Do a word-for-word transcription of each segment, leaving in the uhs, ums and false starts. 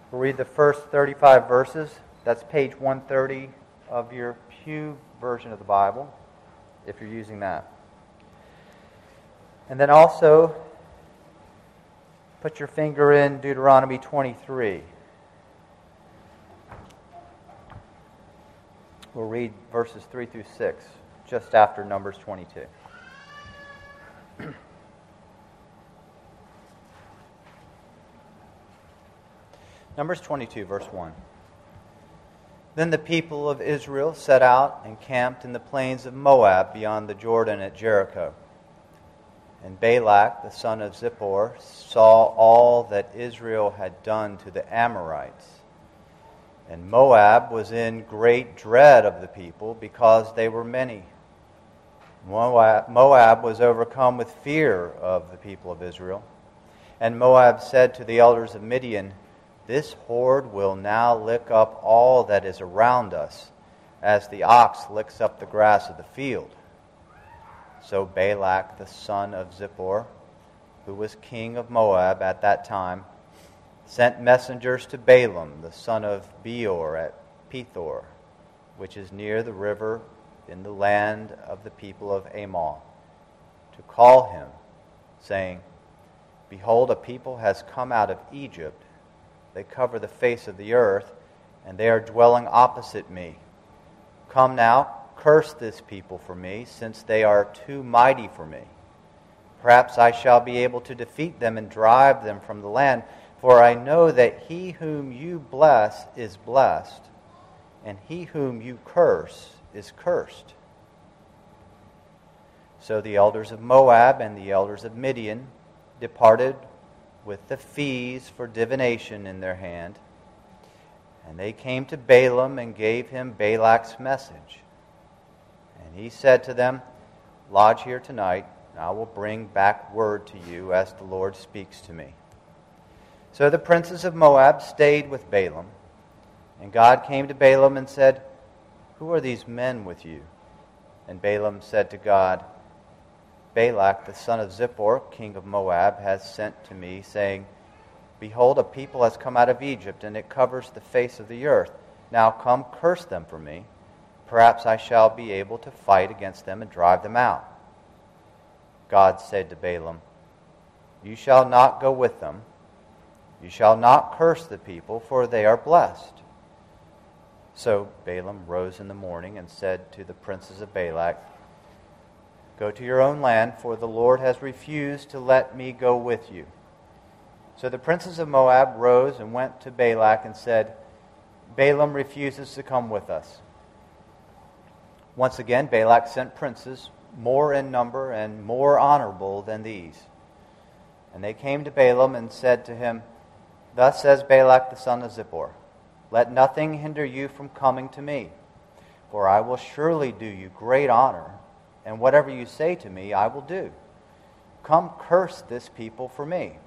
We'll read the first thirty-five verses. That's page one thirty of your Pew version of the Bible, if you're using that. And then also, put your finger in Deuteronomy twenty-three. We'll read verses three through six, just after Numbers twenty-two. Numbers twenty-two, verse one. Then the people of Israel set out and camped in the plains of Moab beyond the Jordan at Jericho. And Balak, the son of Zippor, saw all that Israel had done to the Amorites. And Moab was in great dread of the people because they were many. Moab, Moab was overcome with fear of the people of Israel. And Moab said to the elders of Midian, "This horde will now lick up all that is around us, as the ox licks up the grass of the field." So Balak, the son of Zippor, who was king of Moab at that time, sent messengers to Balaam, the son of Beor, at Pethor, which is near the river in the land of the people of Ammon, to call him, saying, "Behold, a people has come out of Egypt. They cover the face of the earth, and they are dwelling opposite me. Come now, curse this people for me, since they are too mighty for me. Perhaps I shall be able to defeat them and drive them from the land, for I know that he whom you bless is blessed, and he whom you curse is cursed." So the elders of Moab and the elders of Midian departed with the fees for divination in their hand. And they came to Balaam and gave him Balak's message. And he said to them, "Lodge here tonight, and I will bring back word to you as the Lord speaks to me." So the princes of Moab stayed with Balaam. And God came to Balaam and said, "Who are these men with you?" And Balaam said to God, "Balak, the son of Zippor, king of Moab, has sent to me, saying, 'Behold, a people has come out of Egypt, and it covers the face of the earth. Now come, curse them for me. Perhaps I shall be able to fight against them and drive them out.' God said to Balaam, 'You shall not go with them. You shall not curse the people, for they are blessed.' So Balaam rose in the morning and said to the princes of Balak, 'Go to your own land, for the Lord has refused to let me go with you.' So the princes of Moab rose and went to Balak and said, 'Balaam refuses to come with us.' Once again Balak sent princes, more in number and more honorable than these. And they came to Balaam and said to him, 'Thus says Balak the son of Zippor, let nothing hinder you from coming to me, for I will surely do you great honor, and whatever you say to me I will do. Come, curse this people for me.'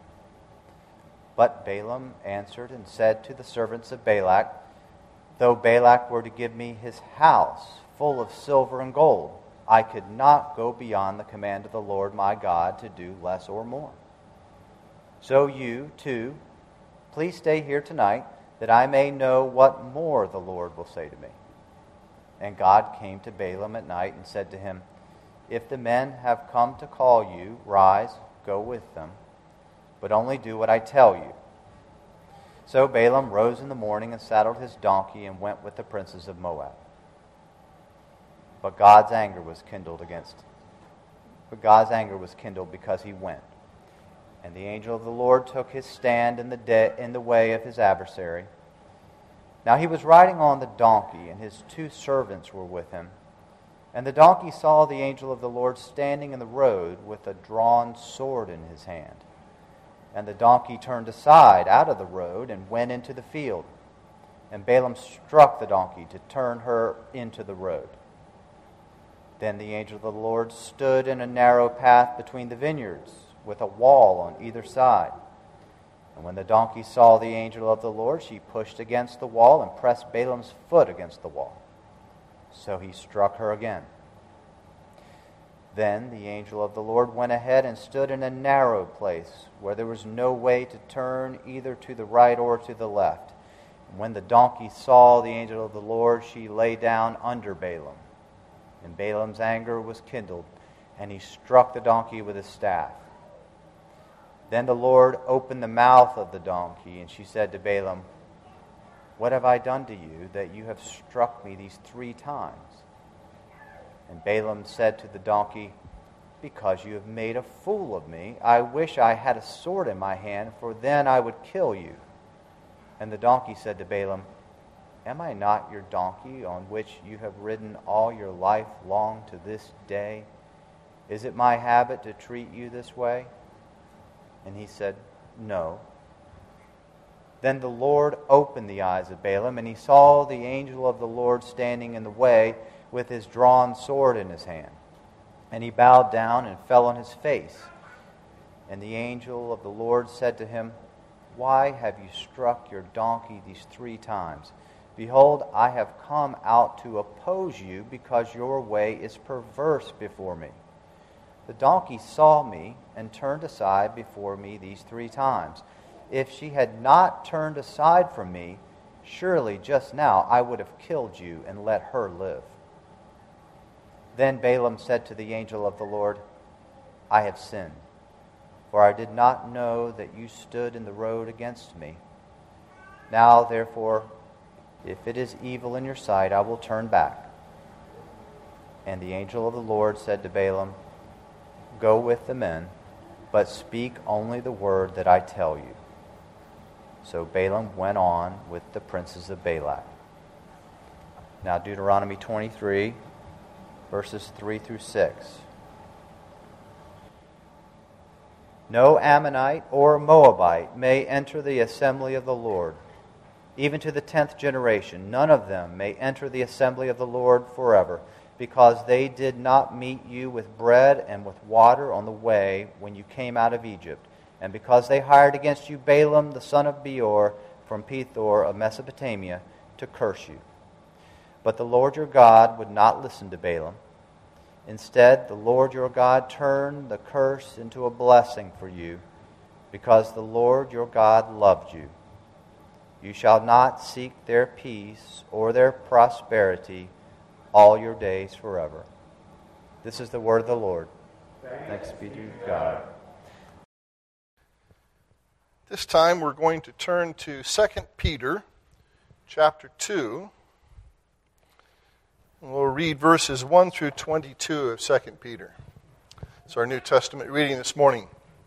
But Balaam answered and said to the servants of Balak, 'Though Balak were to give me his house full of silver and gold, I could not go beyond the command of the Lord my God to do less or more. So you, too, please stay here tonight, that I may know what more the Lord will say to me.' And God came to Balaam at night and said to him, 'If the men have come to call you, rise, go with them, but only do what I tell you.' So Balaam rose in the morning and saddled his donkey and went with the princes of Moab. But God's anger was kindled against but God's anger was kindled because he went. And the angel of the Lord took his stand in the de- in the way of his adversary. Now he was riding on the donkey, and his two servants were with him. And the donkey saw the angel of the Lord standing in the road with a drawn sword in his hand. And the donkey turned aside out of the road and went into the field. And Balaam struck the donkey to turn her into the road. Then the angel of the Lord stood in a narrow path between the vineyards, with a wall on either side. And when the donkey saw the angel of the Lord, she pushed against the wall and pressed Balaam's foot against the wall. So he struck her again. Then the angel of the Lord went ahead and stood in a narrow place where there was no way to turn either to the right or to the left. And when the donkey saw the angel of the Lord, she lay down under Balaam. And Balaam's anger was kindled, and he struck the donkey with his staff. Then the Lord opened the mouth of the donkey, and she said to Balaam, "What have I done to you that you have struck me these three times?" And Balaam said to the donkey, "Because you have made a fool of me. I wish I had a sword in my hand, for then I would kill you." And the donkey said to Balaam, "Am I not your donkey on which you have ridden all your life long to this day? Is it my habit to treat you this way?" And he said, "No." Then the Lord opened the eyes of Balaam, and he saw the angel of the Lord standing in the way with his drawn sword in his hand. And he bowed down and fell on his face. And the angel of the Lord said to him, "Why have you struck your donkey these three times? Behold, I have come out to oppose you, because your way is perverse before me. The donkey saw me and turned aside before me these three times. If she had not turned aside from me, surely just now I would have killed you and let her live." Then Balaam said to the angel of the Lord, "I have sinned, for I did not know that you stood in the road against me. Now, therefore, if it is evil in your sight, I will turn back." And the angel of the Lord said to Balaam, "Go with the men, but speak only the word that I tell you." So Balaam went on with the princes of Balak. Now Deuteronomy twenty-three, verses three through six. "No Ammonite or Moabite may enter the assembly of the Lord, even to the tenth generation. None of them may enter the assembly of the Lord forever, because they did not meet you with bread and with water on the way when you came out of Egypt, and because they hired against you Balaam the son of Beor from Pethor of Mesopotamia to curse you. But the Lord your God would not listen to Balaam. Instead, the Lord your God turned the curse into a blessing for you, because the Lord your God loved you. You shall not seek their peace or their prosperity all your days forever." This is the word of the Lord. Thanks be to God. This time we're going to turn to Second Peter chapter two. And we'll read verses one through twenty-two of Second Peter. It's our New Testament reading this morning.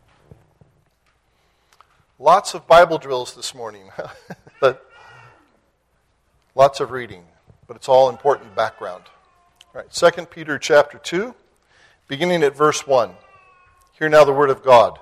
Lots of Bible drills this morning, but lots of reading, but it's all important background. All right, Second Peter chapter two, beginning at verse one. Hear now the word of God.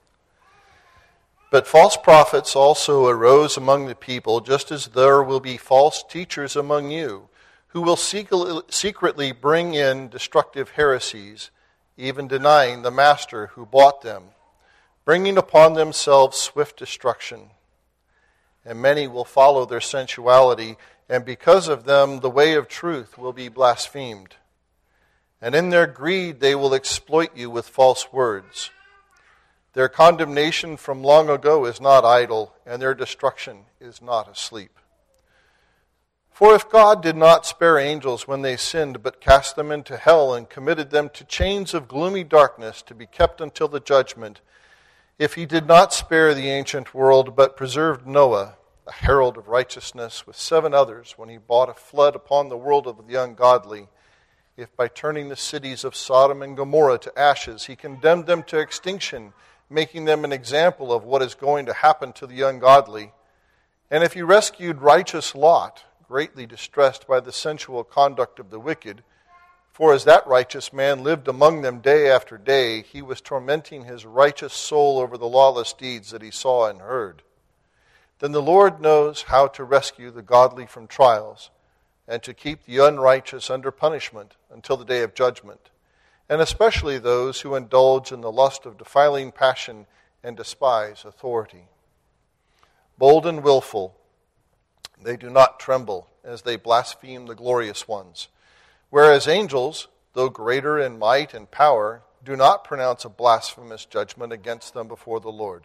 "But false prophets also arose among the people, just as there will be false teachers among you, who will secretly bring in destructive heresies, even denying the master who bought them, bringing upon themselves swift destruction. And many will follow their sensuality, and because of them the way of truth will be blasphemed. And in their greed they will exploit you with false words. Their condemnation from long ago is not idle, and their destruction is not asleep. For if God did not spare angels when they sinned, but cast them into hell and committed them to chains of gloomy darkness to be kept until the judgment, if he did not spare the ancient world, but preserved Noah, a herald of righteousness, with seven others, when he brought a flood upon the world of the ungodly, if by turning the cities of Sodom and Gomorrah to ashes, he condemned them to extinction, making them an example of what is going to happen to the ungodly, and if he rescued righteous Lot, greatly distressed by the sensual conduct of the wicked, for as that righteous man lived among them day after day, he was tormenting his righteous soul over the lawless deeds that he saw and heard. Then the Lord knows how to rescue the godly from trials, and to keep the unrighteous under punishment until the day of judgment, and especially those who indulge in the lust of defiling passion and despise authority. Bold and willful, they do not tremble as they blaspheme the glorious ones. Whereas angels, though greater in might and power, do not pronounce a blasphemous judgment against them before the Lord.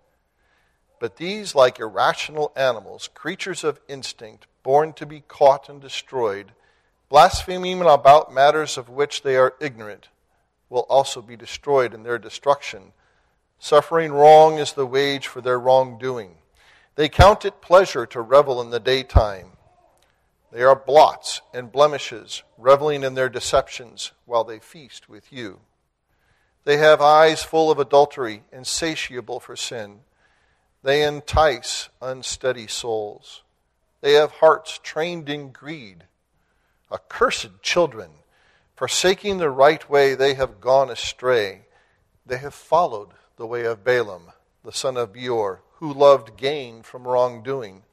But these, like irrational animals, creatures of instinct, born to be caught and destroyed, blaspheming about matters of which they are ignorant, will also be destroyed in their destruction. Suffering wrong is the wage for their wrongdoing. They count it pleasure to revel in the daytime. They are blots and blemishes, reveling in their deceptions while they feast with you. They have eyes full of adultery, insatiable for sin. They entice unsteady souls. They have hearts trained in greed. Accursed children, forsaking the right way, they have gone astray. They have followed the way of Balaam, the son of Beor, who loved gain from wrongdoing,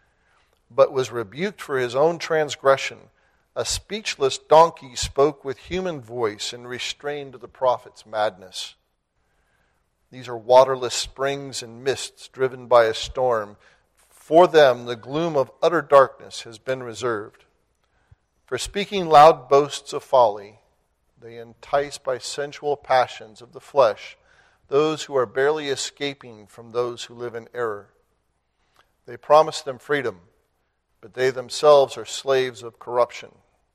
but was rebuked for his own transgression. A speechless donkey spoke with human voice and restrained the prophet's madness. These are waterless springs and mists driven by a storm. For them the gloom of utter darkness has been reserved. For speaking loud boasts of folly, they entice by sensual passions of the flesh those who are barely escaping from those who live in error. They promise them freedom, but they themselves are slaves of corruption.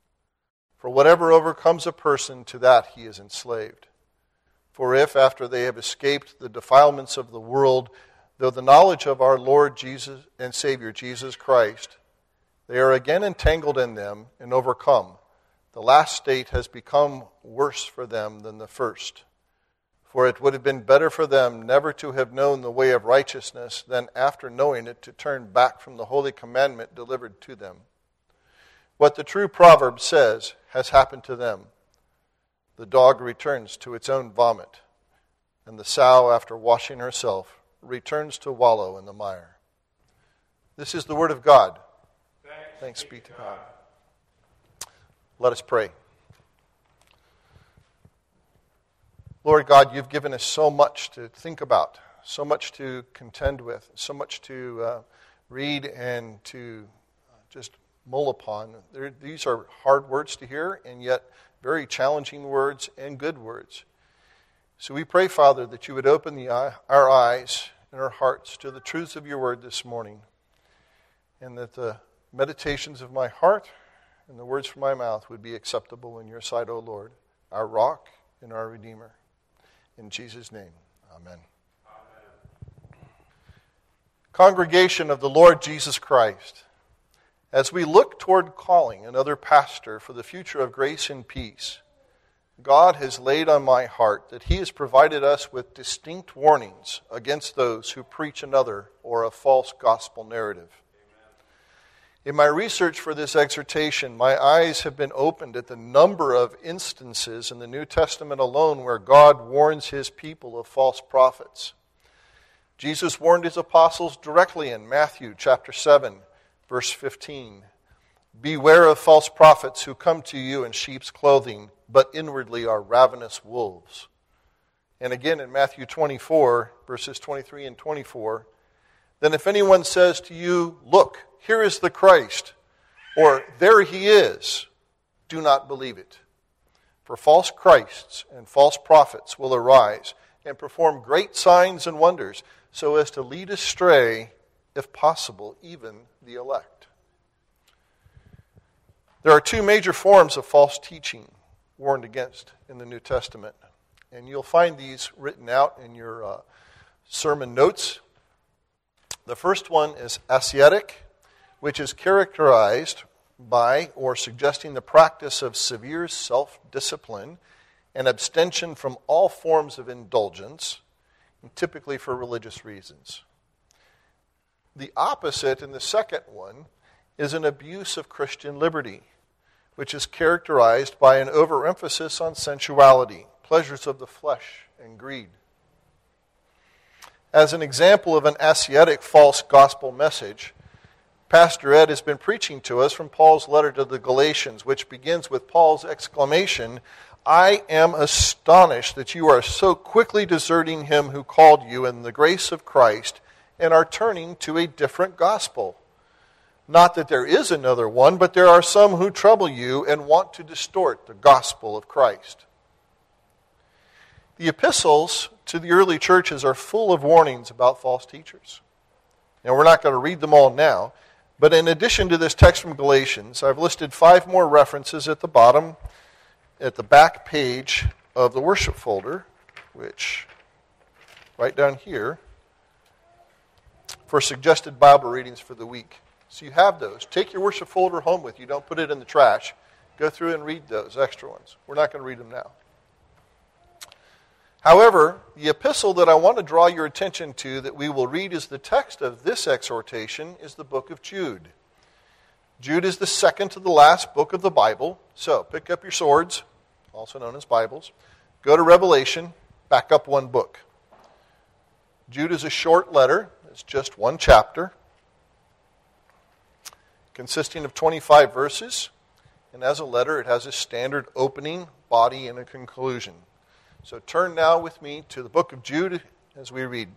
For whatever overcomes a person, to that he is enslaved. For if, after they have escaped the defilements of the world, though the knowledge of our Lord Jesus and Savior Jesus Christ, they are again entangled in them and overcome, the last state has become worse for them than the first. For it would have been better for them never to have known the way of righteousness than after knowing it to turn back from the holy commandment delivered to them. What the true proverb says has happened to them. The dog returns to its own vomit, and the sow, after washing herself, returns to wallow in the mire. This is the word of God. Thanks, Thanks be to God. Let us pray. Lord God, you've given us so much to think about, so much to contend with, so much to uh, read and to just mull upon. They're, these are hard words to hear, and yet very challenging words and good words. So we pray, Father, that you would open the eye, our eyes and our hearts to the truths of your word this morning, and that the meditations of my heart and the words from my mouth would be acceptable in your sight, O Lord, our rock and our Redeemer. In Jesus' name, amen. Amen. Congregation of the Lord Jesus Christ, as we look toward calling another pastor for the future of grace and peace, God has laid on my heart that he has provided us with distinct warnings against those who preach another or a false gospel narrative. In my research for this exhortation, my eyes have been opened at the number of instances in the New Testament alone where God warns his people of false prophets. Jesus warned his apostles directly in Matthew chapter seven, verse fifteen. Beware of false prophets who come to you in sheep's clothing, but inwardly are ravenous wolves. And again in Matthew twenty-four, verses twenty-three and twenty-four, then if anyone says to you, look, here is the Christ, or there he is, do not believe it. For false Christs and false prophets will arise and perform great signs and wonders, so as to lead astray, if possible, even the elect. There are two major forms of false teaching warned against in the New Testament, and you'll find these written out in your uh, sermon notes. The first one is ascetic, which is characterized by or suggesting the practice of severe self-discipline and abstention from all forms of indulgence, typically for religious reasons. The opposite, in the second one, is an abuse of Christian liberty, which is characterized by an overemphasis on sensuality, pleasures of the flesh, and greed. As an example of an ascetic false gospel message, Pastor Ed has been preaching to us from Paul's letter to the Galatians, which begins with Paul's exclamation, I am astonished that you are so quickly deserting him who called you in the grace of Christ and are turning to a different gospel. Not that there is another one, but there are some who trouble you and want to distort the gospel of Christ. The epistles to the early churches are full of warnings about false teachers. Now, we're not going to read them all now, but in addition to this text from Galatians, I've listed five more references at the bottom, at the back page of the worship folder, which, right down here, for suggested Bible readings for the week. So you have those. Take your worship folder home with you. Don't put it in the trash. Go through and read those extra ones. We're not going to read them now. However, the epistle that I want to draw your attention to that we will read as the text of this exhortation is the book of Jude. Jude is the second to the last book of the Bible. So pick up your swords, also known as Bibles. Go to Revelation, back up one book. Jude is a short letter. It's just one chapter, consisting of twenty-five verses. And as a letter, it has a standard opening, body, and a conclusion. So turn now with me to the book of Jude as we read.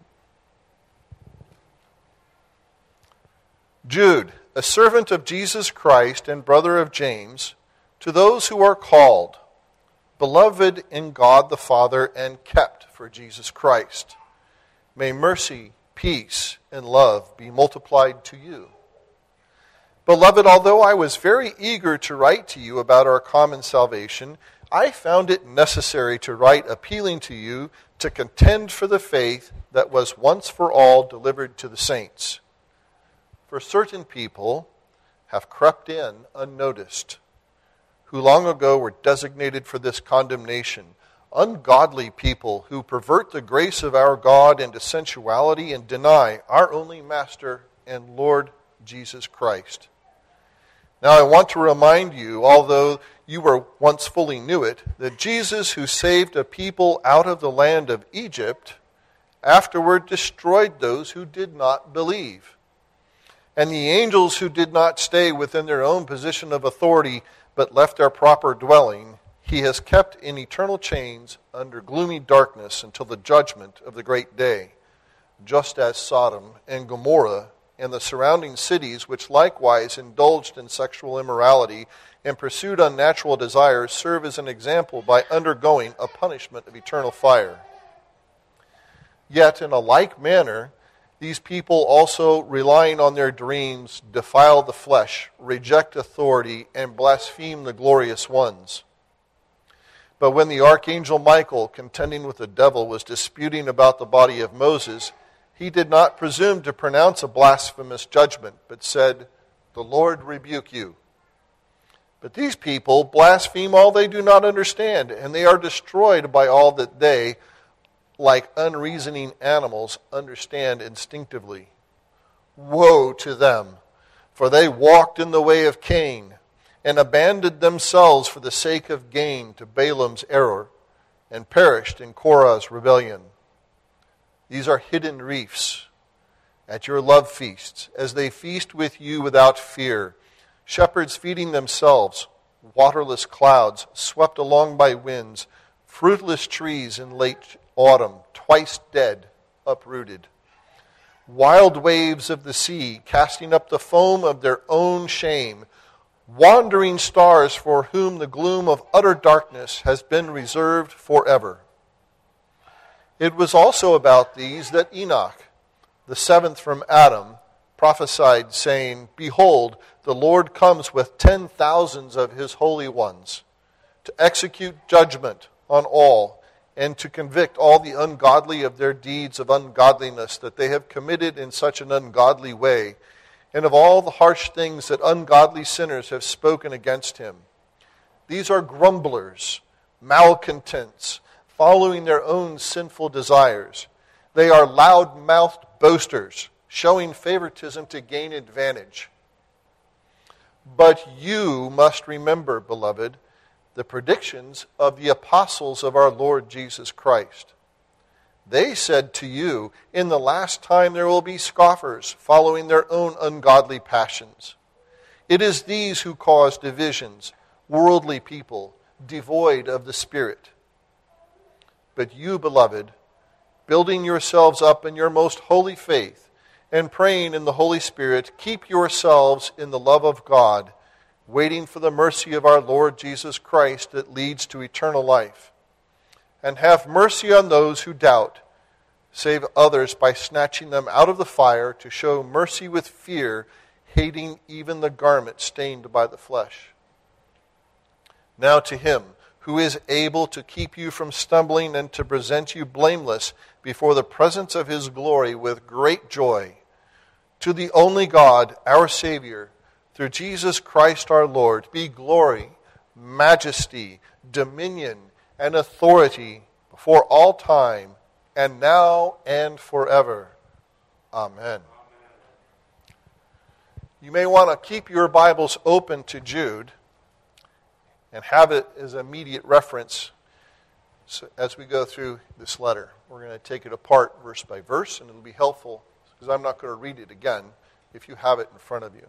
Jude, a servant of Jesus Christ and brother of James, to those who are called, beloved in God the Father and kept for Jesus Christ. May mercy, peace, and love be multiplied to you. Beloved, although I was very eager to write to you about our common salvation, I found it necessary to write appealing to you to contend for the faith that was once for all delivered to the saints. For certain people have crept in unnoticed, who long ago were designated for this condemnation, ungodly people who pervert the grace of our God into sensuality and deny our only Master and Lord Jesus Christ. Now I want to remind you, although you were once fully knew it, that Jesus, who saved a people out of the land of Egypt, afterward destroyed those who did not believe. And the angels who did not stay within their own position of authority, but left their proper dwelling, he has kept in eternal chains under gloomy darkness until the judgment of the great day, just as Sodom and Gomorrah and the surrounding cities, which likewise indulged in sexual immorality and pursued unnatural desires, serve as an example by undergoing a punishment of eternal fire. Yet, in a like manner, these people also, relying on their dreams, defile the flesh, reject authority, and blaspheme the glorious ones. But when the archangel Michael, contending with the devil, was disputing about the body of Moses, he did not presume to pronounce a blasphemous judgment, but said, "The Lord rebuke you." But these people blaspheme all they do not understand, and they are destroyed by all that they, like unreasoning animals, understand instinctively. Woe to them, for they walked in the way of Cain, and abandoned themselves for the sake of gain to Balaam's error, and perished in Korah's rebellion. These are hidden reefs at your love feasts, as they feast with you without fear, shepherds feeding themselves, waterless clouds swept along by winds, fruitless trees in late autumn, twice dead, uprooted. Wild waves of the sea, casting up the foam of their own shame, wandering stars for whom the gloom of utter darkness has been reserved forever. It was also about these that Enoch, the seventh from Adam, prophesied, saying, "Behold, the Lord comes with ten thousands of his holy ones, to execute judgment on all, and to convict all the ungodly of their deeds of ungodliness that they have committed in such an ungodly way, and of all the harsh things that ungodly sinners have spoken against him. These are grumblers, malcontents, following their own sinful desires. They are loud-mouthed boasters, showing favoritism to gain advantage. But you must remember, beloved, the predictions of the apostles of our Lord Jesus Christ. They said to you, in the last time there will be scoffers, following their own ungodly passions. It is these who cause divisions, worldly people, devoid of the Spirit. But you, beloved, building yourselves up in your most holy faith, and praying in the Holy Spirit, keep yourselves in the love of God, waiting for the mercy of our Lord Jesus Christ that leads to eternal life. And have mercy on those who doubt. Save others by snatching them out of the fire, to show mercy with fear, hating even the garment stained by the flesh. Now to him who is able to keep you from stumbling and to present you blameless before the presence of his glory with great joy, to the only God, our Savior, through Jesus Christ our Lord, be glory, majesty, dominion, and authority before all time, and now and forever. Amen. You may want to keep your Bibles open to Jude and have it as immediate reference as we go through this letter. We're going to take it apart verse by verse, and it'll be helpful because I'm not going to read it again if you have it in front of you.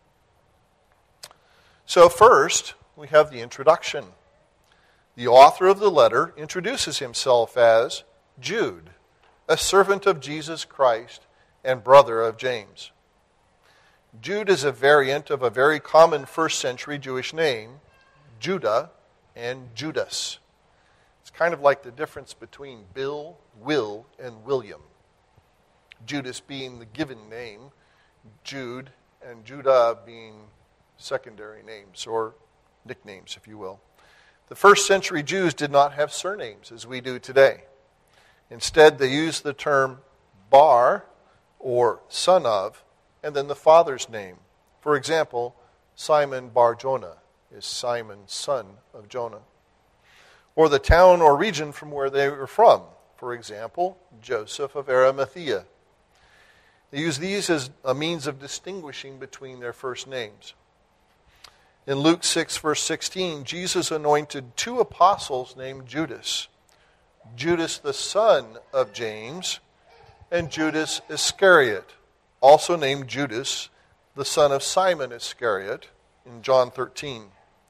So first, we have the introduction. The author of the letter introduces himself as Jude, a servant of Jesus Christ and brother of James. Jude is a variant of a very common first century Jewish name, Judah and Judas. It's kind of like the difference between Bill, Will, and William. Judas being the given name, Jude and Judah being secondary names or nicknames, if you will. The first century Jews did not have surnames as we do today. Instead, they used the term bar, or son of, and then the father's name. For example, Simon bar Jonah is Simon, son of Jonah. Or the town or region from where they were from. For example, Joseph of Arimathea. They use these as a means of distinguishing between their first names. In Luke six, verse sixteen, Jesus anointed two apostles named Judas. Judas, the son of James, and Judas Iscariot, also named Judas, the son of Simon Iscariot, in John thirteen.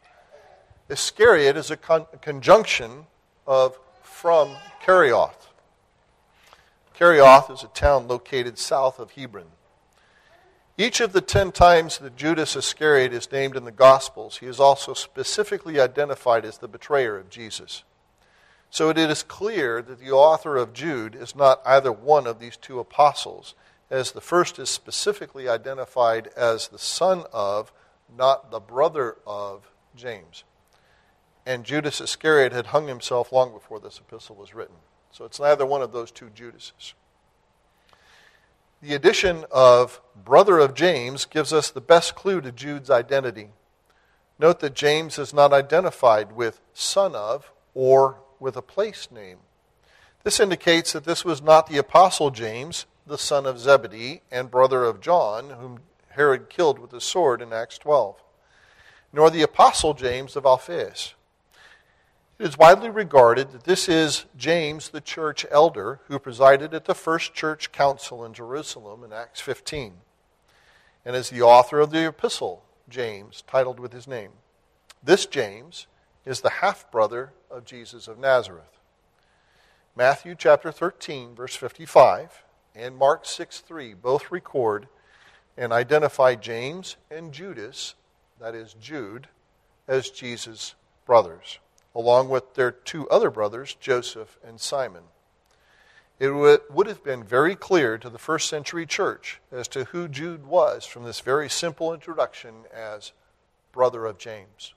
Iscariot is a con- conjunction of from Kerioth. Kerioth is a town located south of Hebron. Each of the ten times that Judas Iscariot is named in the Gospels, he is also specifically identified as the betrayer of Jesus. So it is clear that the author of Jude is not either one of these two apostles, as the first is specifically identified as the son of, not the brother of, James. And Judas Iscariot had hung himself long before this epistle was written. So it's neither one of those two Judases. The addition of brother of James gives us the best clue to Jude's identity. Note that James is not identified with son of or with a place name. This indicates that this was not the apostle James, the son of Zebedee and brother of John, whom Herod killed with a sword in Acts twelve, nor the apostle James of Alphaeus. It is widely regarded that this is James, the church elder, who presided at the first church council in Jerusalem in Acts fifteen, and is the author of the epistle, James, titled with his name. This James is the half-brother of Jesus of Nazareth. Matthew chapter thirteen, verse fifty-five, and Mark six three both record and identify James and Judas, that is Jude, as Jesus' brothers, along with their two other brothers, Joseph and Simon. It would have been very clear to the first century church as to who Jude was from this very simple introduction as brother of James.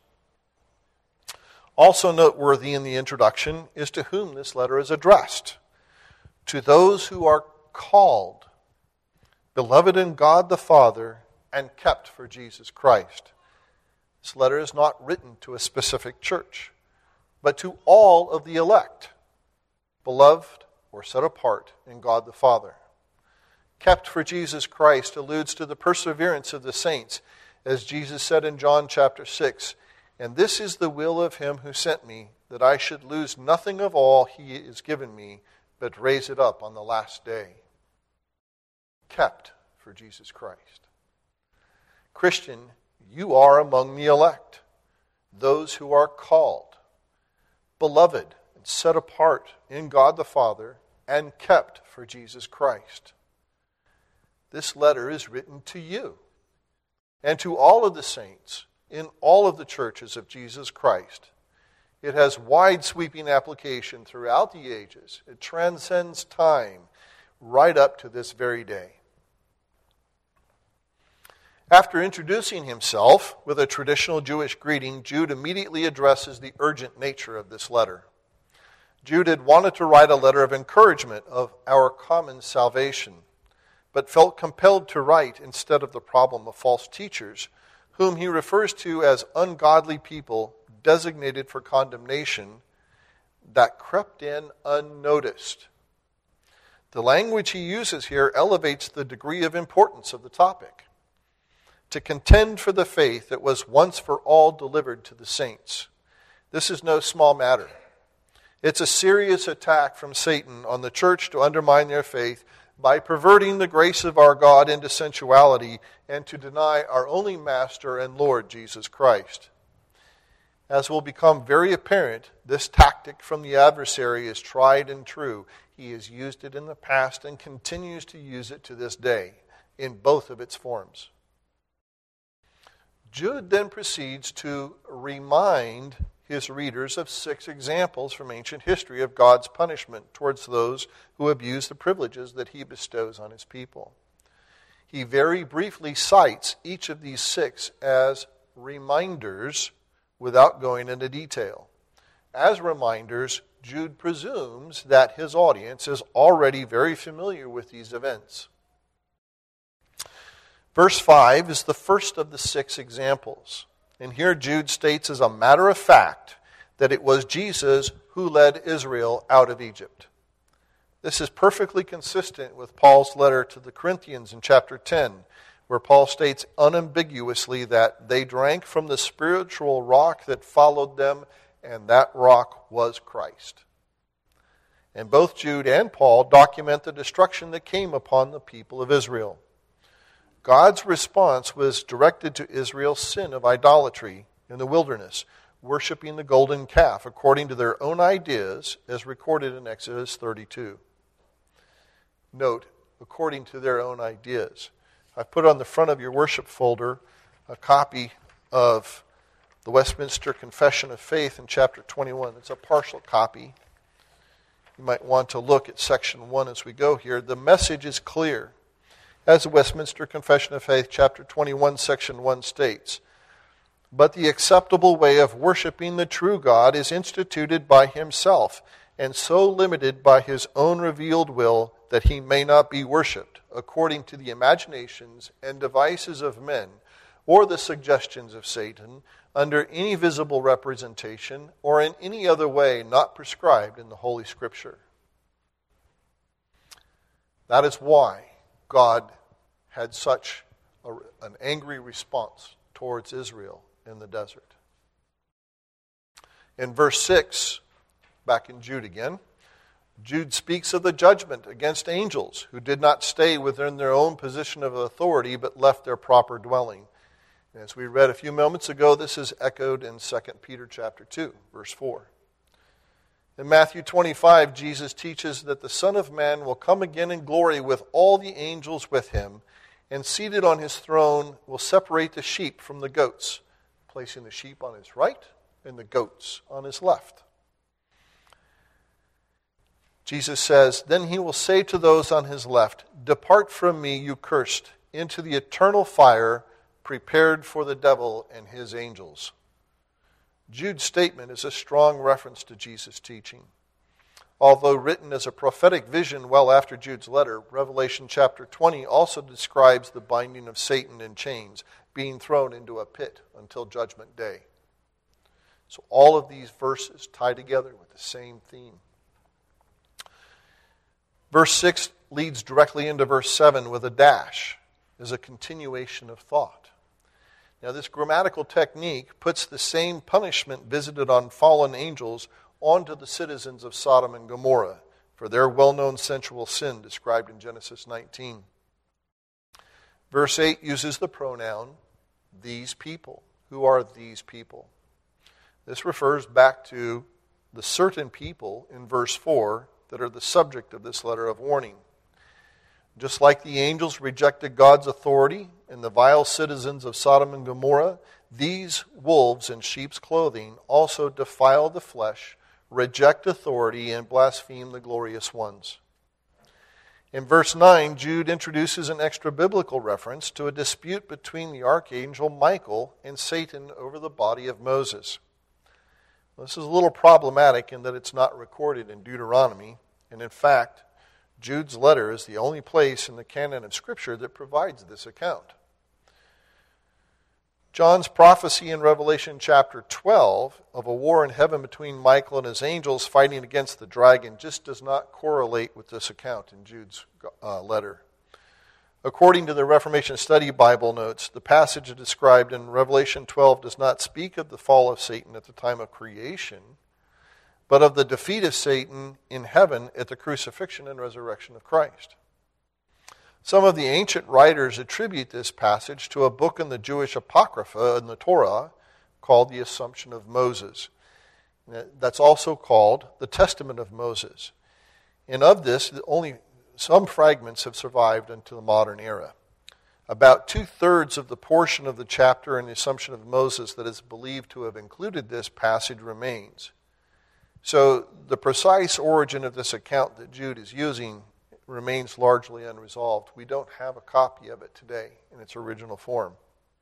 Also noteworthy in the introduction is to whom this letter is addressed. To those who are called, beloved in God the Father, and kept for Jesus Christ. This letter is not written to a specific church, but to all of the elect, beloved or set apart in God the Father. Kept for Jesus Christ alludes to the perseverance of the saints, as Jesus said in John chapter six, and this is the will of him who sent me, that I should lose nothing of all he has given me, but raise it up on the last day. Kept for Jesus Christ. Christian, you are among the elect, those who are called, beloved and set apart in God the Father, and kept for Jesus Christ. this letter is written to you and to all of the saints in all of the churches of Jesus Christ. It has wide sweeping application throughout the ages. It transcends time right up to this very day. After introducing himself with a traditional Jewish greeting, Jude immediately addresses the urgent nature of this letter. Jude had wanted to write a letter of encouragement of our common salvation, but felt compelled to write instead of the problem of false teachers, whom he refers to as ungodly people designated for condemnation that crept in unnoticed. The language he uses here elevates the degree of importance of the topic. To contend for the faith that was once for all delivered to the saints. This is no small matter. It's a serious attack from Satan on the church to undermine their faith by perverting the grace of our God into sensuality and to deny our only Master and Lord Jesus Christ. As will become very apparent, this tactic from the adversary is tried and true. He has used it in the past and continues to use it to this day in both of its forms. Jude then proceeds to remind his readers of six examples from ancient history of God's punishment towards those who abuse the privileges that he bestows on his people. He very briefly cites each of these six as reminders without going into detail. As reminders, Jude presumes that his audience is already very familiar with these events. Verse five is the first of the six examples. And here Jude states as a matter of fact that it was Jesus who led Israel out of Egypt. This is perfectly consistent with Paul's letter to the Corinthians in chapter ten, where Paul states unambiguously that they drank from the spiritual rock that followed them, and that rock was Christ. And both Jude and Paul document the destruction that came upon the people of Israel. God's response was directed to Israel's sin of idolatry in the wilderness, worshiping the golden calf according to their own ideas, as recorded in Exodus thirty-two. Note, according to their own ideas. I've put on the front of your worship folder a copy of the Westminster Confession of Faith in chapter twenty-one. It's a partial copy. You might want to look at section one as we go here. The message is clear. As the Westminster Confession of Faith, chapter twenty-one, section one states, "But the acceptable way of worshiping the true God is instituted by himself, and so limited by his own revealed will that he may not be worshipped according to the imaginations and devices of men, or the suggestions of Satan, under any visible representation, or in any other way not prescribed in the Holy Scripture." That is why God had such a, an angry response towards Israel in the desert. In verse six, back in Jude again, Jude speaks of the judgment against angels who did not stay within their own position of authority but left their proper dwelling. And as we read a few moments ago, this is echoed in Second Peter chapter two, verse four. In Matthew twenty-five, Jesus teaches that the Son of Man will come again in glory with all the angels with him, and seated on his throne will separate the sheep from the goats, placing the sheep on his right and the goats on his left. Jesus says, "Then he will say to those on his left, 'Depart from me, you cursed, into the eternal fire prepared for the devil and his angels.'" Jude's statement is a strong reference to Jesus' teaching. Although written as a prophetic vision well after Jude's letter, Revelation chapter twenty also describes the binding of Satan in chains, being thrown into a pit until judgment day. So all of these verses tie together with the same theme. Verse six leads directly into verse seven with a dash as a continuation of thought. Now, this grammatical technique puts the same punishment visited on fallen angels onto the citizens of Sodom and Gomorrah for their well-known sensual sin described in Genesis nineteen. Verse eight uses the pronoun, these people. Who are these people? This refers back to the certain people in verse four that are the subject of this letter of warning. Just like the angels rejected God's authority and the vile citizens of Sodom and Gomorrah, these wolves in sheep's clothing also defile the flesh, reject authority, and blaspheme the glorious ones. In verse nine, Jude introduces an extra-biblical reference to a dispute between the archangel Michael and Satan over the body of Moses. This is a little problematic in that it's not recorded in Deuteronomy, and in fact, Jude's letter is the only place in the canon of Scripture that provides this account. John's prophecy in Revelation chapter twelve of a war in heaven between Michael and his angels fighting against the dragon just does not correlate with this account in Jude's uh, letter. According to the Reformation Study Bible notes, the passage described in Revelation twelve does not speak of the fall of Satan at the time of creation, but of the defeat of Satan in heaven at the crucifixion and resurrection of Christ. Some of the ancient writers attribute this passage to a book in the Jewish Apocrypha in the Torah called the Assumption of Moses. That's also called the Testament of Moses. And of this, only some fragments have survived into the modern era. About two-thirds of the portion of the chapter in the Assumption of Moses that is believed to have included this passage remains. So the precise origin of this account that Jude is using remains largely unresolved. We don't have a copy of it today in its original form.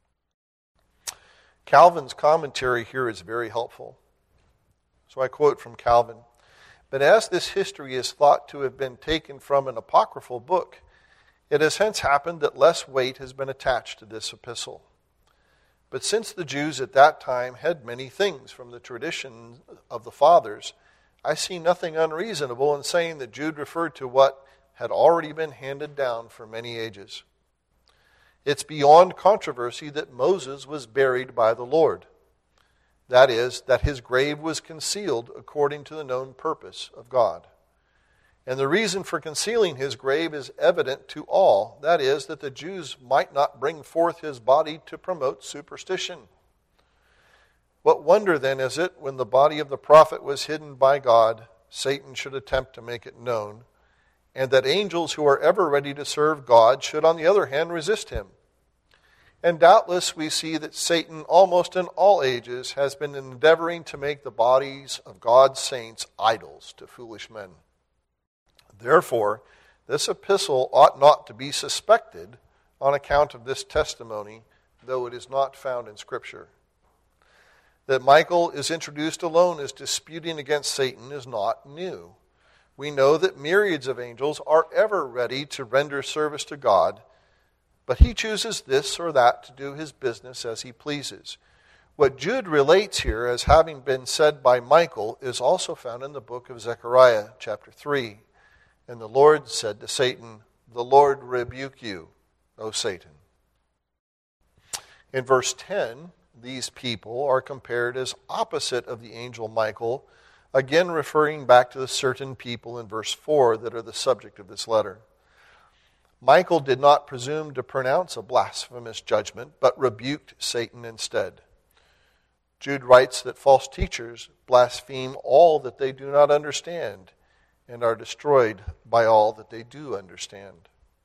Calvin's commentary here is very helpful. So I quote from Calvin, "But as this history is thought to have been taken from an apocryphal book, it has hence happened that less weight has been attached to this epistle. But since the Jews at that time had many things from the tradition of the fathers, I see nothing unreasonable in saying that Jude referred to what had already been handed down for many ages. It's beyond controversy that Moses was buried by the Lord. That is, that his grave was concealed according to the known purpose of God. And the reason for concealing his grave is evident to all. That is, that the Jews might not bring forth his body to promote superstition. What wonder then is it, when the body of the prophet was hidden by God, Satan should attempt to make it known, and that angels who are ever ready to serve God should, on the other hand, resist him. And doubtless we see that Satan, almost in all ages, has been endeavoring to make the bodies of God's saints idols to foolish men. Therefore, this epistle ought not to be suspected on account of this testimony, though it is not found in Scripture. That Michael is introduced alone as disputing against Satan is not new. We know that myriads of angels are ever ready to render service to God, but he chooses this or that to do his business as he pleases. What Jude relates here as having been said by Michael is also found in the book of Zechariah, chapter three. And the Lord said to Satan, "The Lord rebuke you, O Satan." In verse ten, these people are compared as opposite of the angel Michael, again referring back to the certain people in verse four that are the subject of this letter. Michael did not presume to pronounce a blasphemous judgment, but rebuked Satan instead. Jude writes that false teachers blaspheme all that they do not understand and are destroyed by all that they do understand.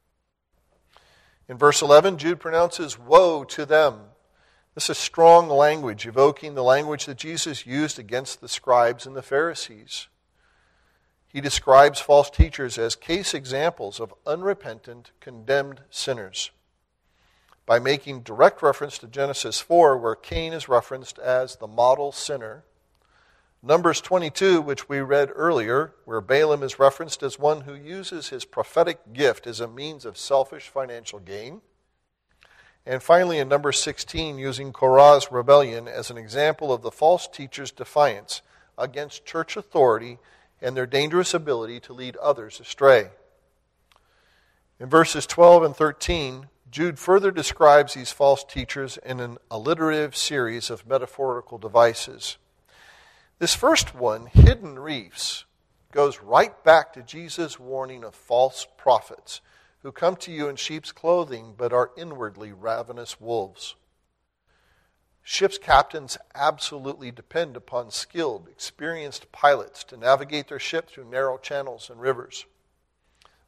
In verse eleven, Jude pronounces, "Woe to them." This is strong language, evoking the language that Jesus used against the scribes and the Pharisees. He describes false teachers as case examples of unrepentant, condemned sinners by making direct reference to Genesis four, where Cain is referenced as the model sinner, Numbers twenty-two, which we read earlier, where Balaam is referenced as one who uses his prophetic gift as a means of selfish financial gain, and finally in Numbers sixteen, using Korah's rebellion as an example of the false teacher's defiance against church authority and their dangerous ability to lead others astray. In verses twelve and thirteen, Jude further describes these false teachers in an alliterative series of metaphorical devices. This first one, hidden reefs, goes right back to Jesus' warning of false prophets who come to you in sheep's clothing but are inwardly ravenous wolves. Ship's captains absolutely depend upon skilled, experienced pilots to navigate their ship through narrow channels and rivers.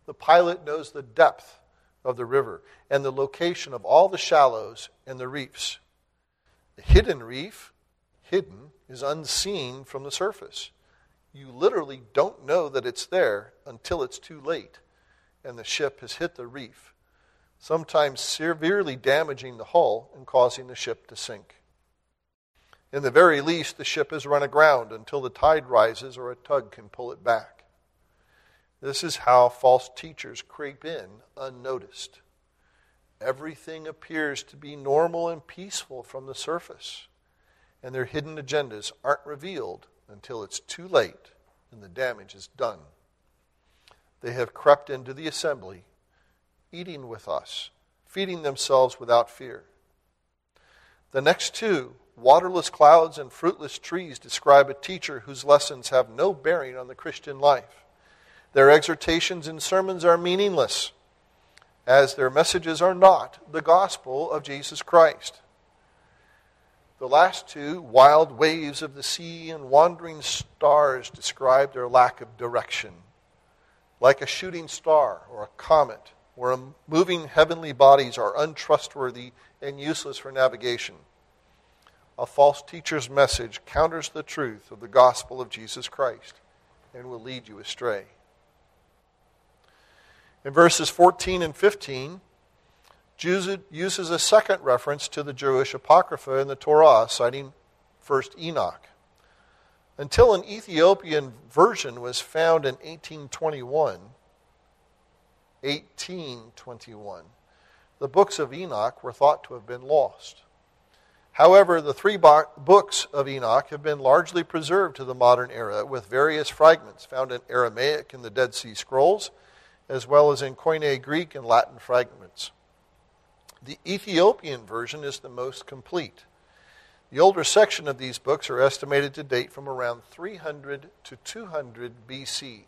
The pilot knows the depth of the river and the location of all the shallows and the reefs. The hidden reef, hidden, is unseen from the surface. You literally don't know that it's there until it's too late and the ship has hit the reef, sometimes severely damaging the hull and causing the ship to sink. In the very least, the ship is run aground until the tide rises or a tug can pull it back. This is how false teachers creep in unnoticed. Everything appears to be normal and peaceful from the surface, and their hidden agendas aren't revealed until it's too late and the damage is done. They have crept into the assembly, eating with us, feeding themselves without fear. The next two, waterless clouds and fruitless trees, describe a teacher whose lessons have no bearing on the Christian life. Their exhortations and sermons are meaningless, as their messages are not the gospel of Jesus Christ. The last two, wild waves of the sea and wandering stars, describe their lack of direction. Like a shooting star or a comet, where moving heavenly bodies are untrustworthy and useless for navigation. A false teacher's message counters the truth of the gospel of Jesus Christ and will lead you astray. In verses fourteen and fifteen, Jude uses a second reference to the Jewish Apocrypha in the Torah, citing First Enoch. Until an Ethiopian version was found in eighteen twenty-one, eighteen twenty-one, the books of Enoch were thought to have been lost. However, the three bo- books of Enoch have been largely preserved to the modern era, with various fragments found in Aramaic in the Dead Sea Scrolls, as well as in Koine Greek and Latin fragments. The Ethiopian version is the most complete. The older section of these books are estimated to date from around three hundred to two hundred B C.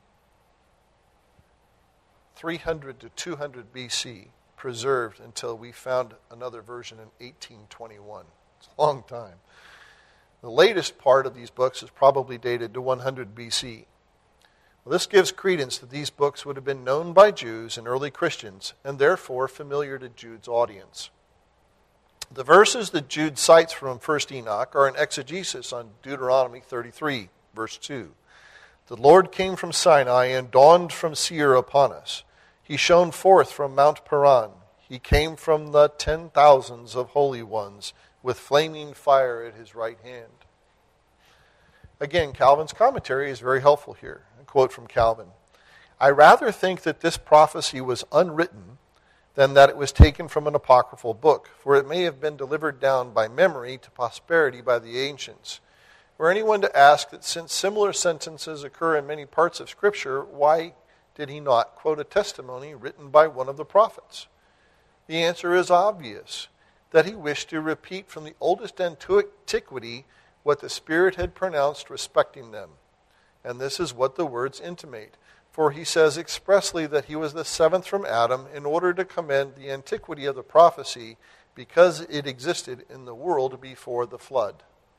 three hundred to two hundred B C, preserved until we found another version in eighteen twenty-one. It's a long time. The latest part of these books is probably dated to one hundred B C. Well, this gives credence that these books would have been known by Jews and early Christians, and therefore familiar to Jude's audience. The verses that Jude cites from First Enoch are an exegesis on Deuteronomy thirty-three, verse two. The Lord came from Sinai and dawned from Seir upon us. He shone forth from Mount Paran. He came from the ten thousands of holy ones with flaming fire at his right hand. Again, Calvin's commentary is very helpful here. A quote from Calvin. I rather think that this prophecy was unwritten than that it was taken from an apocryphal book, for it may have been delivered down by memory to posterity by the ancients. Were anyone to ask that since similar sentences occur in many parts of Scripture, why did he not quote a testimony written by one of the prophets? The answer is obvious, that he wished to repeat from the oldest antiquity what the Spirit had pronounced respecting them. And this is what the words intimate. For he says expressly that he was the seventh from Adam in order to commend the antiquity of the prophecy because it existed in the world before the flood.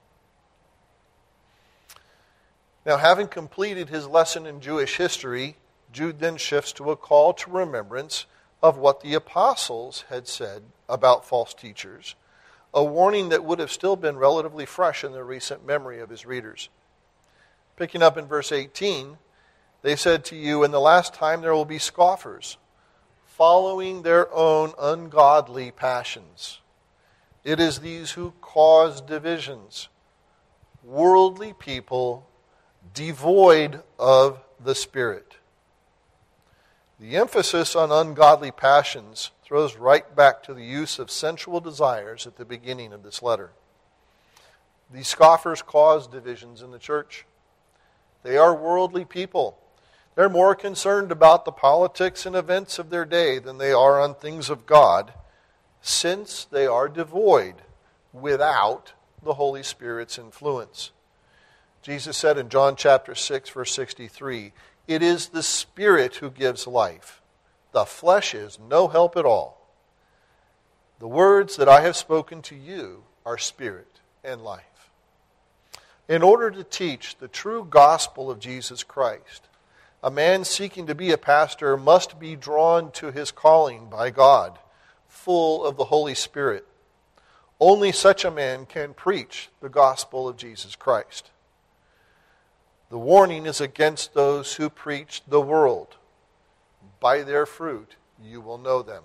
Now, having completed his lesson in Jewish history, Jude then shifts to a call to remembrance of what the apostles had said about false teachers, a warning that would have still been relatively fresh in the recent memory of his readers. Picking up in verse eighteen, they said to you, in the last time there will be scoffers, following their own ungodly passions. It is these who cause divisions, worldly people devoid of the Spirit. The emphasis on ungodly passions throws right back to the use of sensual desires at the beginning of this letter. These scoffers cause divisions in the church. They are worldly people. They're more concerned about the politics and events of their day than they are on things of God, since they are devoid without the Holy Spirit's influence. Jesus said in John chapter six, verse sixty-three, it is the Spirit who gives life. The flesh is no help at all. The words that I have spoken to you are spirit and life. In order to teach the true gospel of Jesus Christ, A man seeking to be a pastor must be drawn to his calling by God, full of the Holy Spirit. Only such a man can preach the gospel of Jesus Christ. The warning is against those who preach the world. By their fruit you will know them.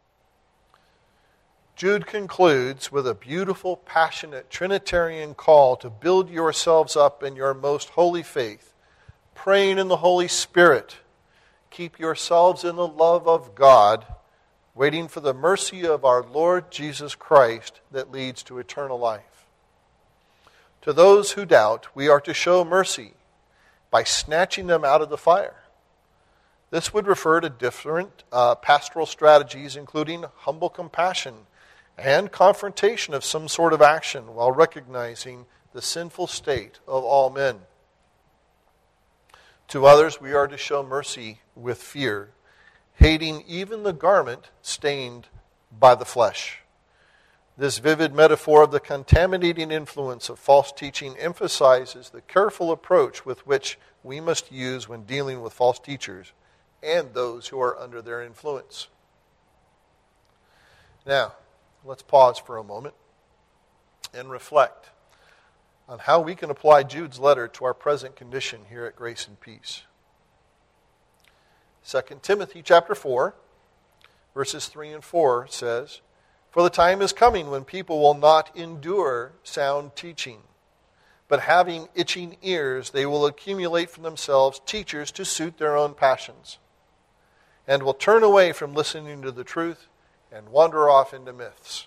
Jude concludes with a beautiful, passionate Trinitarian call to build yourselves up in your most holy faith, praying in the Holy Spirit. Keep yourselves in the love of God, waiting for the mercy of our Lord Jesus Christ that leads to eternal life. To those who doubt, we are to show mercy by snatching them out of the fire. This would refer to different uh, pastoral strategies, including humble compassion and confrontation of some sort of action while recognizing the sinful state of all men. To others, we are to show mercy with fear, hating even the garment stained by the flesh. This vivid metaphor of the contaminating influence of false teaching emphasizes the careful approach with which we must use when dealing with false teachers and those who are under their influence. Now, let's pause for a moment and reflect on how we can apply Jude's letter to our present condition here at Grace and Peace. Second Timothy chapter four, verses three and four says, "For the time is coming when people will not endure sound teaching, but having itching ears, they will accumulate for themselves teachers to suit their own passions, and will turn away from listening to the truth and wander off into myths."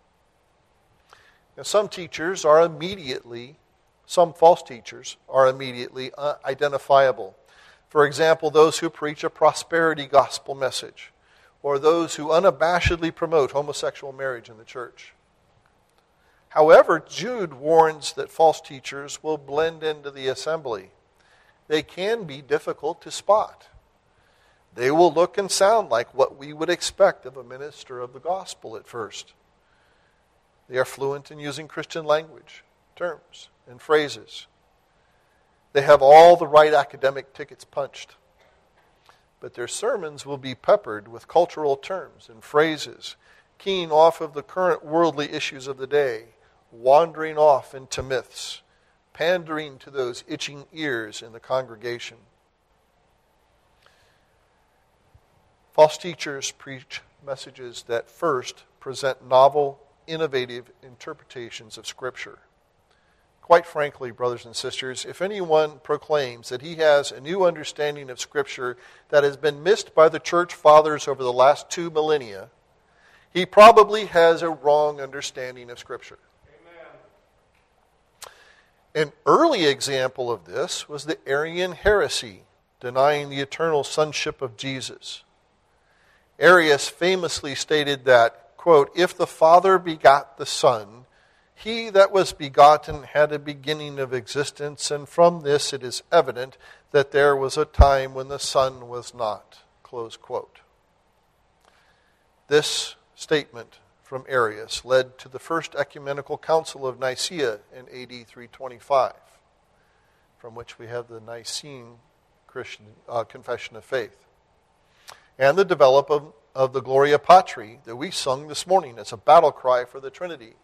Now, some teachers are immediately, some false teachers are immediately uh, identifiable. For example, those who preach a prosperity gospel message, or those who unabashedly promote homosexual marriage in the church. However, Jude warns that false teachers will blend into the assembly. They can be difficult to spot. They will look and sound like what we would expect of a minister of the gospel at first. They are fluent in using Christian language, terms, and phrases. They have all the right academic tickets punched. But their sermons will be peppered with cultural terms and phrases, keying off of the current worldly issues of the day, wandering off into myths, pandering to those itching ears in the congregation. False teachers preach messages that first present novel, innovative interpretations of Scripture. Quite frankly, brothers and sisters, if anyone proclaims that he has a new understanding of Scripture that has been missed by the church fathers over the last two millennia, he probably has a wrong understanding of Scripture. Amen. An early example of this was the Arian heresy, denying the eternal sonship of Jesus. Arius famously stated that, quote, "If the Father begot the Son, he that was begotten had a beginning of existence, and from this it is evident that there was a time when the Son was not," close quote. This statement from Arius led to the First Ecumenical Council of Nicaea in A D three twenty-five, from which we have the Nicene Christian uh, Confession of Faith, and the development of, of the Gloria Patri that we sung this morning as a battle cry for the Trinity.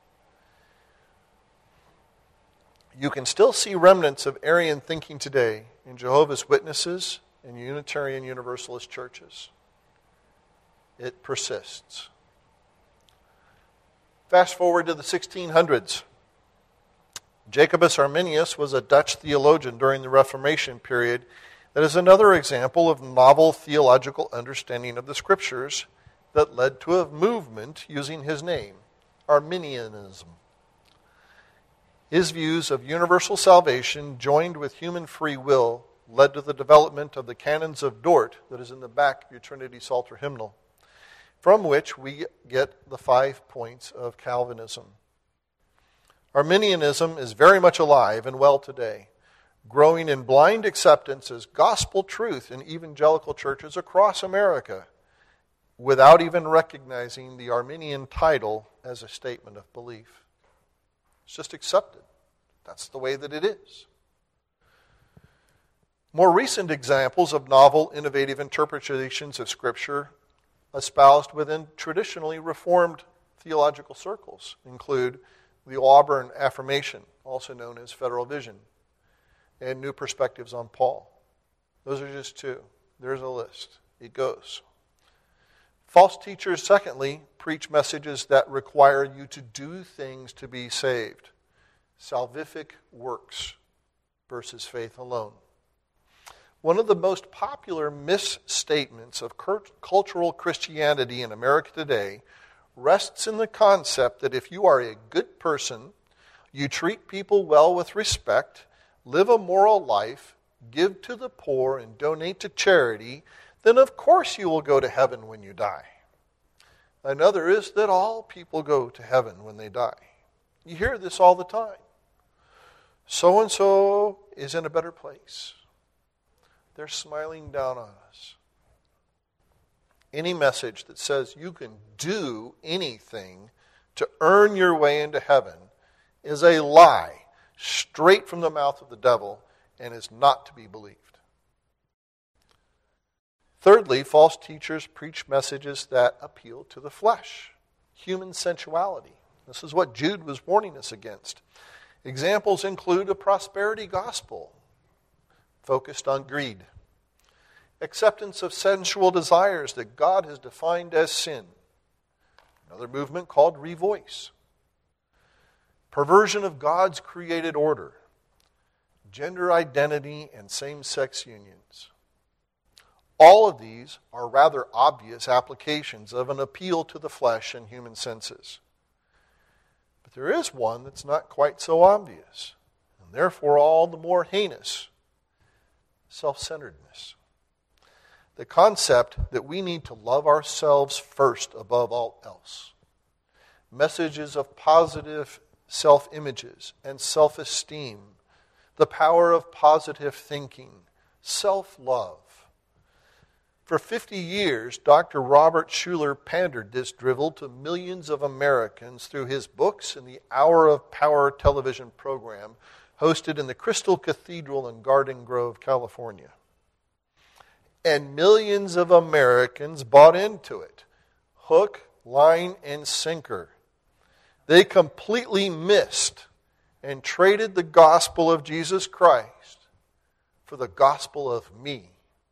You can still see remnants of Arian thinking today in Jehovah's Witnesses and Unitarian Universalist churches. It persists. Fast forward to the sixteen hundreds. Jacobus Arminius was a Dutch theologian during the Reformation period that is another example of novel theological understanding of the Scriptures that led to a movement using his name, Arminianism. His views of universal salvation joined with human free will led to the development of the Canons of Dort that is in the back of your Trinity Psalter hymnal, from which we get the five points of Calvinism. Arminianism is very much alive and well today, growing in blind acceptance as gospel truth in evangelical churches across America, without even recognizing the Arminian title as a statement of belief. It's just accepted. That's the way that it is. More recent examples of novel, innovative interpretations of Scripture espoused within traditionally Reformed theological circles include the Auburn Affirmation, also known as Federal Vision, and New Perspectives on Paul. Those are just two. There's a list. It goes. False teachers, secondly, preach messages that require you to do things to be saved. Salvific works versus faith alone. One of the most popular misstatements of cultural Christianity in America today rests in the concept that if you are a good person, you treat people well with respect, live a moral life, give to the poor, and donate to charity, then of course you will go to heaven when you die. Another is that all people go to heaven when they die. You hear this all the time. So-and-so is in a better place. They're smiling down on us. Any message that says you can do anything to earn your way into heaven is a lie straight from the mouth of the devil and is not to be believed. Thirdly, false teachers preach messages that appeal to the flesh, human sensuality. This is what Jude was warning us against. Examples include a prosperity gospel focused on greed, acceptance of sensual desires that God has defined as sin, another movement called Revoice, perversion of God's created order, gender identity, and same-sex unions. All of these are rather obvious applications of an appeal to the flesh and human senses. But there is one that's not quite so obvious, and therefore all the more heinous: self-centeredness. The concept that we need to love ourselves first above all else. Messages of positive self-images and self-esteem, the power of positive thinking, self-love. For fifty years, Doctor Robert Schuller pandered this drivel to millions of Americans through his books and the Hour of Power television program hosted in the Crystal Cathedral in Garden Grove, California. And millions of Americans bought into it. Hook, line, and sinker. They completely missed and traded the gospel of Jesus Christ for the gospel of me.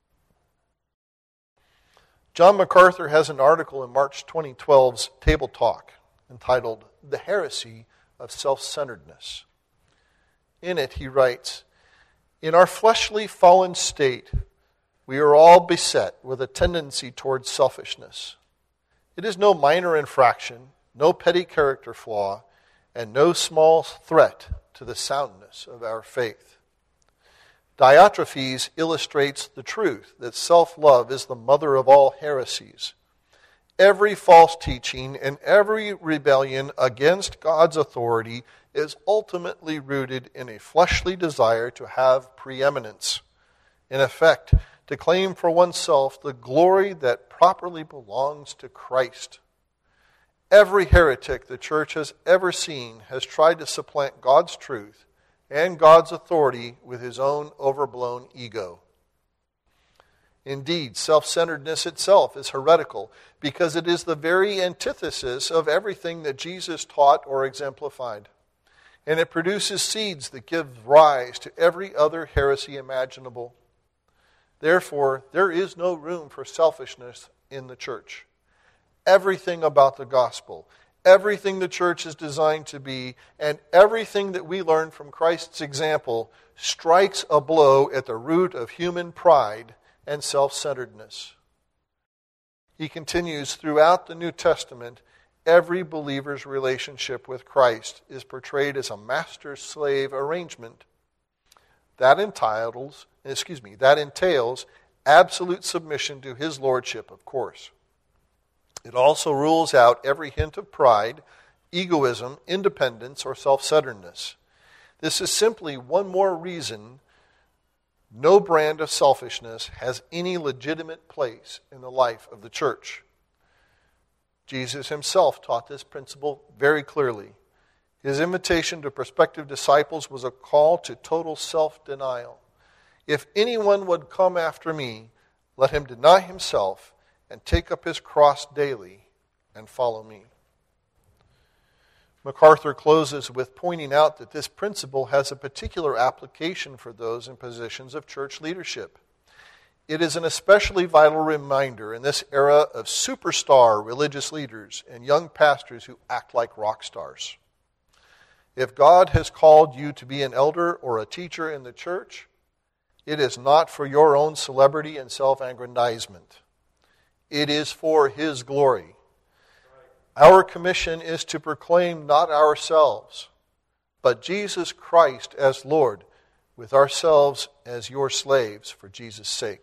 John MacArthur has an article in March twenty twelve's Table Talk entitled "The Heresy of Self-Centeredness." In it he writes, "In our fleshly fallen state, we are all beset with a tendency towards selfishness. It is no minor infraction, no petty character flaw, and no small threat to the soundness of our faith. Diotrephes illustrates the truth that self-love is the mother of all heresies. Every false teaching and every rebellion against God's authority is ultimately rooted in a fleshly desire to have preeminence. In effect, to claim for oneself the glory that properly belongs to Christ. Every heretic the church has ever seen has tried to supplant God's truth and God's authority with his own overblown ego. Indeed, self-centeredness itself is heretical because it is the very antithesis of everything that Jesus taught or exemplified. And it produces seeds that give rise to every other heresy imaginable. Therefore, there is no room for selfishness in the church. Everything about the gospel, everything the church is designed to be, and everything that we learn from Christ's example strikes a blow at the root of human pride and self-centeredness. He continues, throughout the New Testament, every believer's relationship with Christ is portrayed as a master-slave arrangement. That entitles, excuse me, that entails absolute submission to his lordship, of course. It also rules out every hint of pride, egoism, independence, or self-centeredness. This is simply one more reason no brand of selfishness has any legitimate place in the life of the church. Jesus himself taught this principle very clearly. His invitation to prospective disciples was a call to total self-denial. If anyone would come after me, let him deny himself and take up his cross daily and follow me. MacArthur closes with pointing out that this principle has a particular application for those in positions of church leadership. It is an especially vital reminder in this era of superstar religious leaders and young pastors who act like rock stars. If God has called you to be an elder or a teacher in the church, it is not for your own celebrity and self-aggrandizement. It is for His glory. Our commission is to proclaim not ourselves, but Jesus Christ as Lord, with ourselves as your slaves for Jesus' sake.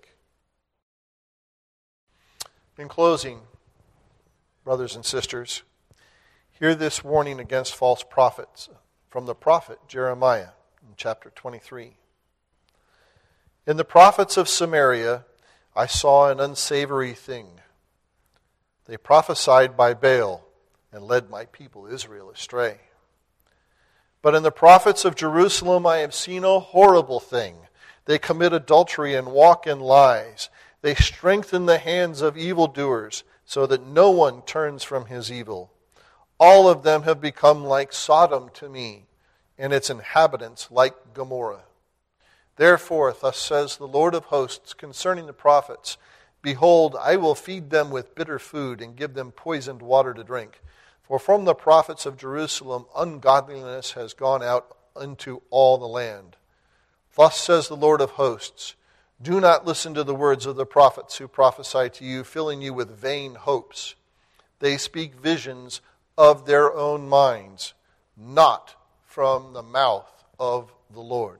In closing, brothers and sisters, hear this warning against false prophets from the prophet Jeremiah in chapter twenty-three. In the prophets of Samaria, I saw an unsavory thing. They prophesied by Baal and led my people Israel astray. But in the prophets of Jerusalem, I have seen a horrible thing. They commit adultery and walk in lies. They strengthen the hands of evildoers so that no one turns from his evil. All of them have become like Sodom to me, and its inhabitants like Gomorrah. Therefore, thus says the Lord of hosts concerning the prophets, behold, I will feed them with bitter food and give them poisoned water to drink. For from the prophets of Jerusalem ungodliness has gone out into all the land. Thus says the Lord of hosts, do not listen to the words of the prophets who prophesy to you, filling you with vain hopes. They speak visions of their own minds, not from the mouth of the Lord.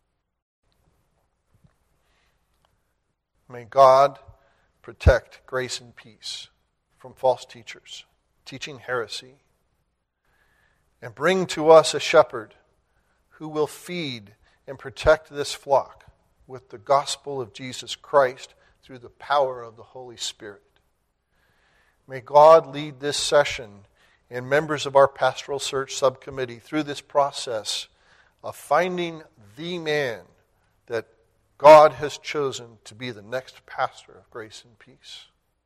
May God protect grace and peace from false teachers, teaching heresy, and bring to us a shepherd who will feed and protect this flock with the gospel of Jesus Christ through the power of the Holy Spirit. May God lead this session and members of our pastoral search subcommittee through this process of finding the man that God has chosen to be the next pastor of Grace and Peace.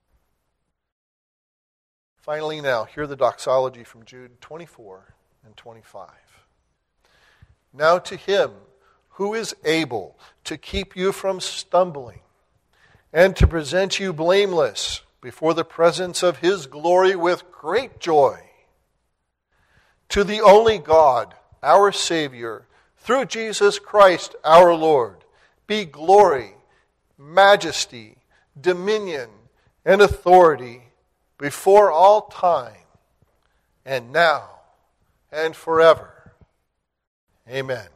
Finally now, hear the doxology from Jude twenty-four and twenty-five. Now to Him who is able to keep you from stumbling and to present you blameless before the presence of His glory with great joy. To the only God, our Savior, through Jesus Christ our Lord, be glory, majesty, dominion, and authority before all time, and now, and forever. Amen.